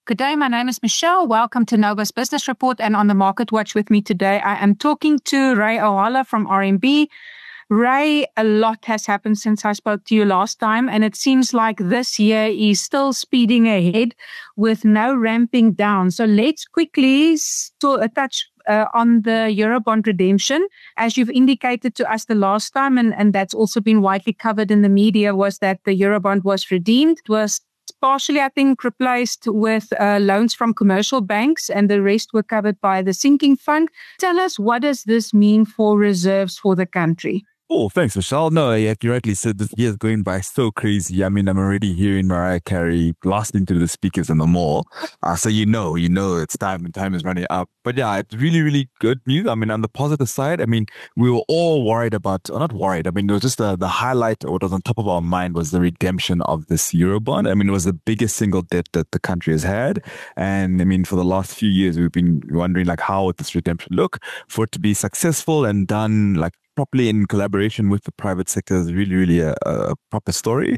Good day, my name is Michelle. Welcome to Nova's Business Report, and on the Market Watch with me today, I am talking to Ray Ohala from RMB. Ray, a lot has happened since I spoke to you last time, and it seems like this year is still speeding ahead with no ramping down. So let's quickly touch on the Eurobond redemption. As you've indicated to us the last time, and that's also been widely covered in the media, was that the Eurobond was redeemed. It was partially, I think, replaced with loans from commercial banks, and the rest were covered by the sinking fund. Tell us, what does this mean for reserves for the country? Oh, thanks, Michelle. No, you rightly said this year's going by so crazy. I mean, I'm already hearing Mariah Carey blasting through the speakers in the mall. So you know it's time and time is running up. But yeah, it's really, really good news. I mean, on the positive side, I mean, we were all worried about, or not worried. I mean, it was just the highlight, or what was on top of our mind was the redemption of this Eurobond. I mean, it was the biggest single debt that the country has had. And I mean, for the last few years, we've been wondering like, how would this redemption look? For it to be successful and done like properly in collaboration with the private sector is really, really a proper story.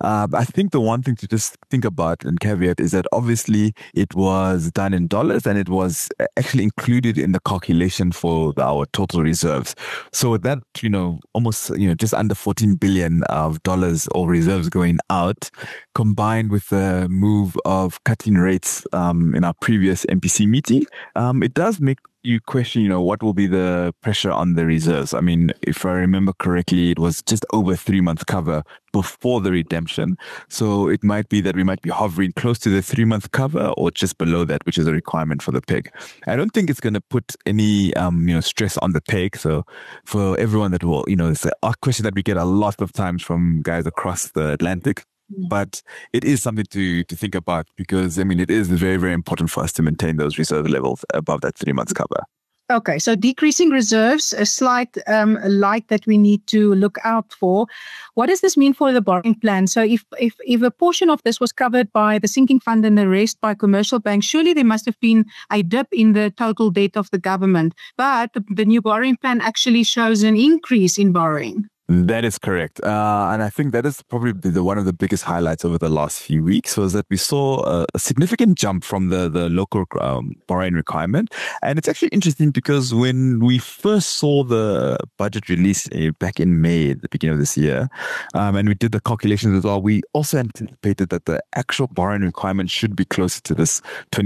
I think the one thing to just think about and caveat is that obviously it was done in dollars and it was actually included in the calculation for our total reserves. So with that, almost, just under $14 billion of dollars or reserves going out, combined with the move of cutting rates in our previous MPC meeting, it does make you question, what will be the pressure on the reserves. I mean, if I remember correctly, it was just over 3 month cover before the redemption. So it might be that we might be hovering close to the 3 month cover or just below that, which is a requirement for the peg. I don't think it's going to put any, stress on the peg. So for everyone that will, it's a question that we get a lot of times from guys across the Atlantic. But it is something to think about because, I mean, it is very, very important for us to maintain those reserve levels above that 3 months cover. Okay, so decreasing reserves, a slight light that we need to look out for. What does this mean for the borrowing plan? So if a portion of this was covered by the sinking fund and the rest by commercial banks, surely there must have been a dip in the total debt of the government. But the new borrowing plan actually shows an increase in borrowing. That is correct. And I think that is probably one of the biggest highlights over the last few weeks was that we saw a significant jump from the local borrowing requirement. And it's actually interesting because when we first saw the budget release back in May, at the beginning of this year, and we did the calculations as well, we also anticipated that the actual borrowing requirement should be closer to this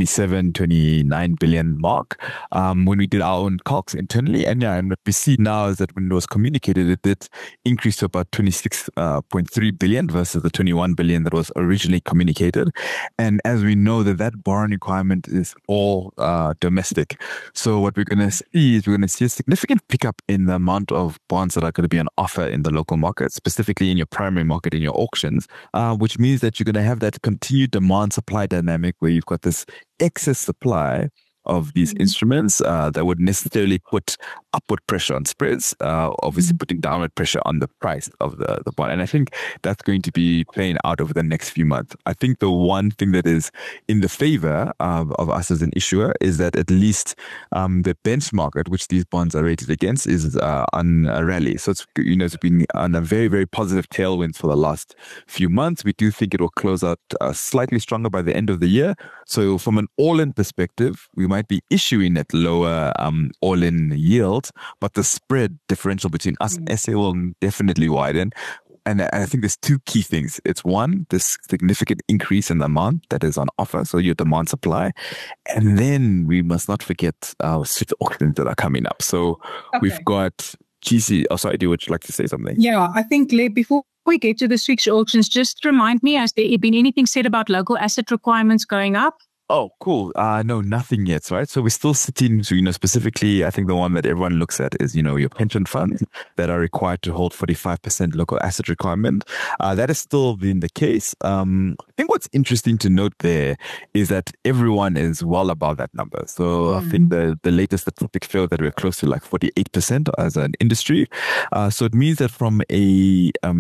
29 billion mark when we did our own calcs internally. And what we see now is that when it was communicated, it did increased to about 26.3 billion versus the 21 billion that was originally communicated. And as we know that borrowing requirement is all domestic. So what we're going to see is a significant pickup in the amount of bonds that are going to be on offer in the local market, specifically in your primary market, in your auctions, which means that you're going to have that continued demand supply dynamic where you've got this excess supply of these instruments that would necessarily put upward pressure on spreads, obviously putting downward pressure on the price of the bond. And I think that's going to be playing out over the next few months. I think the one thing that is in the favor of us as an issuer is that at least the benchmark at which these bonds are rated against is on a rally. So it's been on a very, very positive tailwind for the last few months. We do think it will close out slightly stronger by the end of the year. So from an all-in perspective, we might be issuing at lower all-in yields, but the spread differential between us and SA will definitely widen. And I think there's two key things. It's one, this significant increase in the amount that is on offer, so your demand supply. And then we must not forget our switch auctions that are coming up. So we've got GC. Oh, sorry, would you like to say something? Yeah, I think before we get to the switch auctions, just remind me, has there been anything said about local asset requirements going up? Oh, cool. No, nothing yet, right? So we're still sitting, specifically, I think the one that everyone looks at is, your pension funds that are required to hold 45% local asset requirement. That has still been the case. I think what's interesting to note there is that everyone is well above that number. So I think the latest statistic showed that we're close to like 48% as an industry. So it means that from a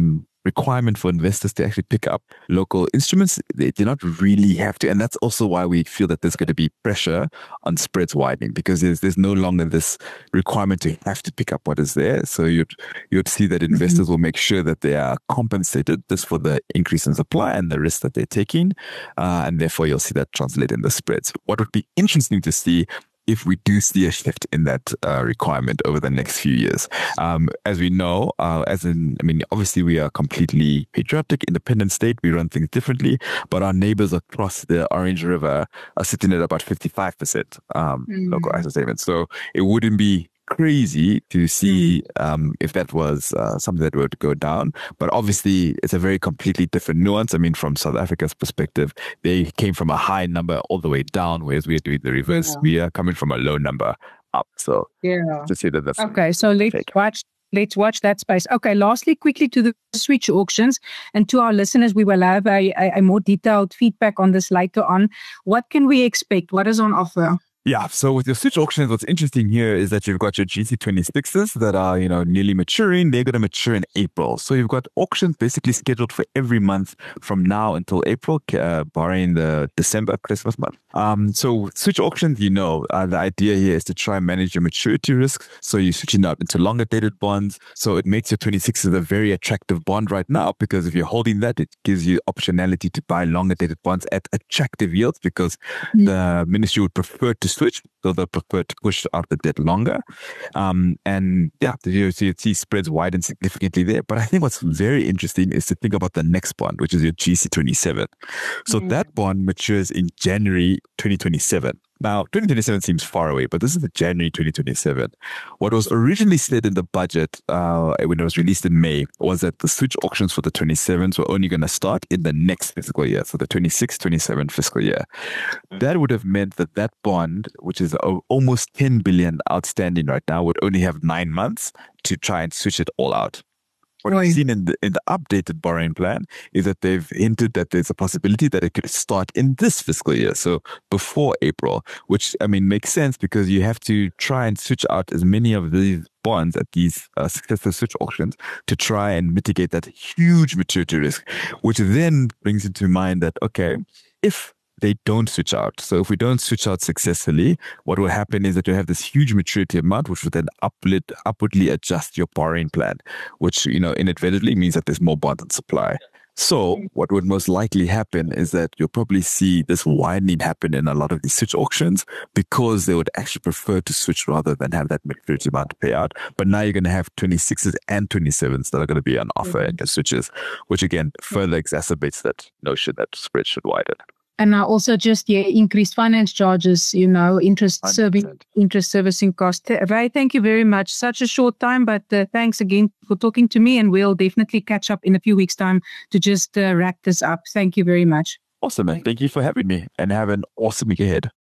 requirement for investors to actually pick up local instruments. They do not really have to. And that's also why we feel that there's going to be pressure on spreads widening, because there's no longer this requirement to have to pick up what is there. So you'd see that investors will make sure that they are compensated just for the increase in supply and the risk that they're taking. And therefore you'll see that translate in the spreads. What would be interesting to see if we do see a shift in that requirement over the next few years. As we know, obviously we are a completely patriotic, independent state. We run things differently, but our neighbors across the Orange River are sitting at about 55% local ISO statements. So it wouldn't be crazy to see if that was something that would go down. But obviously, it's a very completely different nuance. I mean, from South Africa's perspective, they came from a high number all the way down, whereas we are doing the reverse. Yeah. We are coming from a low number up. So to say that's okay. So let's watch that space. Okay, lastly, quickly to the switch auctions, and to our listeners, we will have a more detailed feedback on this later on. What can we expect? What is on offer? Yeah, so with your switch auctions, what's interesting here is that you've got your GC26s that are, nearly maturing. They're going to mature in April. So you've got auctions basically scheduled for every month from now until April, barring the December Christmas month. So switch auctions, the idea here is to try and manage your maturity risk. So you're switching out into longer dated bonds. So it makes your 26s a very attractive bond right now, because if you're holding that, it gives you optionality to buy longer dated bonds at attractive yields, because the ministry would prefer to switch, so they'll prefer to push out the debt longer. You see spreads widen significantly there. But I think what's very interesting is to think about the next bond, which is your GC27. So that bond matures in January 2027. Now, 2027 seems far away, but this is the January 2027. What was originally said in the budget when it was released in May was that the switch auctions for the 27s were only going to start in the next fiscal year, so the 26-27 fiscal year. That would have meant that bond, which is almost 10 billion outstanding right now, would only have 9 months to try and switch it all out. What we've seen in the updated borrowing plan is that they've hinted that there's a possibility that it could start in this fiscal year, so before April, which, makes sense, because you have to try and switch out as many of these bonds at these successful switch auctions to try and mitigate that huge maturity risk, which then brings into mind that, okay, if they don't switch out. So if we don't switch out successfully, what will happen is that you have this huge maturity amount, which will then upwardly adjust your borrowing plan, which, inadvertently means that there's more bond than supply. So what would most likely happen is that you'll probably see this widening happen in a lot of these switch auctions, because they would actually prefer to switch rather than have that maturity amount to pay out. But now you're going to have 26s and 27s that are going to be on offer in the switches, which again further exacerbates that notion that spread should widen. And now also just increased finance charges, interest servicing cost. Ray, thank you very much. Such a short time, but thanks again for talking to me, and we'll definitely catch up in a few weeks' time to just wrap this up. Thank you very much. Awesome, man. Thank you for having me, and have an awesome week ahead.